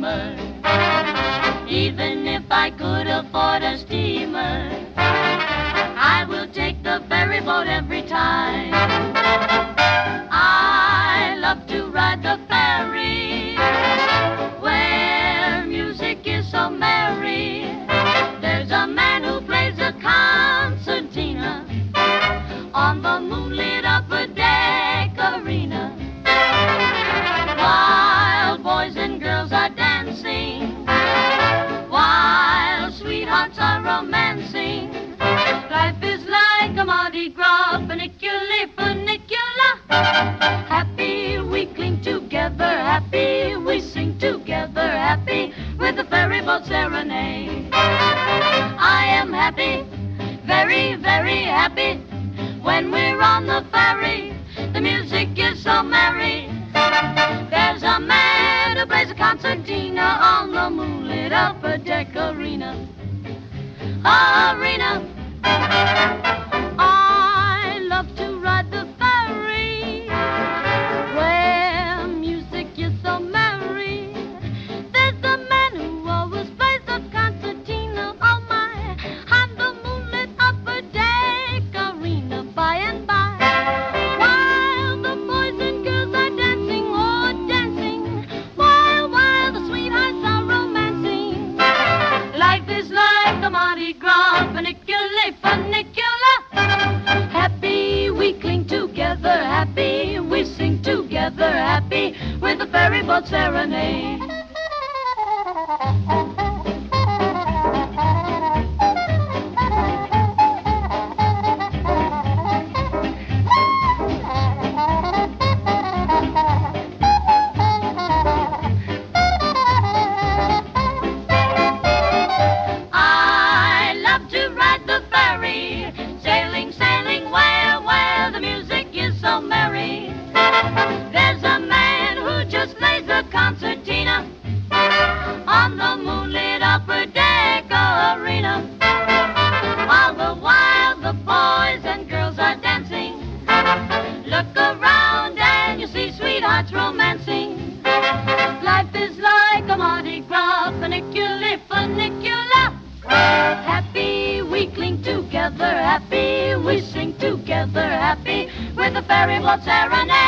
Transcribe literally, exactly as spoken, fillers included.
dreamer. Even if I could afford a steamer, I will take the ferry boat every time. I love to ride the ferry where music is so merry. There's a man who plays a concertina on the moonlit upper deck arena. While boys and girls are dancing, while sweethearts are romancing, life is like a Mardi Gras, funiculi, funicula. Happy we cling together, happy we sing together, happy with the ferry boat serenade. I am happy, very, very happy when we're on the ferry. The music is so merry. There's a man who plays a concertina on the moonlit upper deck arena. Arena. I love to ride the ferry where music is so merry. There's a man who always plays the concertina on my on the moonlit upper deck arena. By and by, while the boys and girls are dancing, oh dancing, while while the sweethearts are romancing, life is like a Mardi Gras, funiculi, funicula. Happy we cling together, happy we sing together, happy with the ferry boat serenade. I love to ride the ferry, sailing, sailing, where, where the music is so merry. There's a man who just plays the concertina on the moonlit upper deck arena. All the while the boys and girls are dancing, look around and you see sweethearts romancing. Life is like a Mardi Gras, funiculi, funicula. Happy we cling together, happy we sing together, happy with the ferry boat serenade.